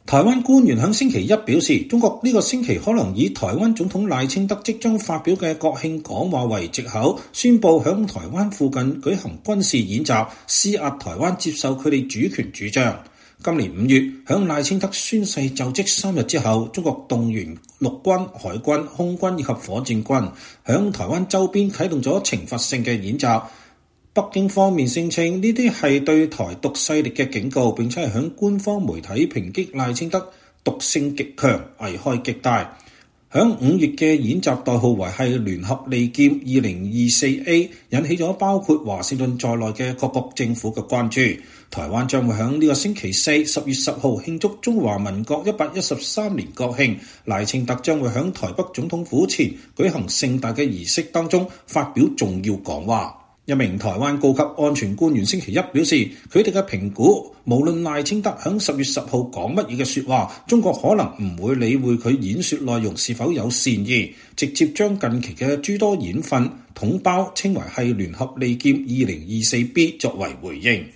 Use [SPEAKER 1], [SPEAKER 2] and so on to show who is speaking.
[SPEAKER 1] 台灣官員喺星期一表示，中國呢個星期可能以台灣總統賴清德即將發表嘅國慶講話為藉口，宣布響台灣附近舉行軍事演習，施壓台灣接受佢哋主權主張。今年5月，響賴清德宣誓就職3日之後，中國動員陸軍、海軍、空軍以及火箭軍響台灣周邊啟動咗懲罰性嘅演習。北京方面聲稱呢啲係對台獨勢力嘅警告，並且係響官方媒體抨擊賴清德獨性極強、危害極大。響5月嘅演習代號為係聯合利劍 2024A， 引起咗包括華盛頓在內嘅各國政府嘅關注。台灣將會響呢個星期四10月10號慶祝中華民國113年國慶，賴清德將會響台北總統府前舉行盛大嘅儀式當中發表重要講話。一名台灣高級安全官員星期一表示，佢哋嘅評估，無論賴清德響10月10號講乜嘢嘅說話，中國可能唔會理會佢演說內容是否有善意，直接將近期嘅諸多演訓統包稱為係聯合利劍 2024B 作為回應。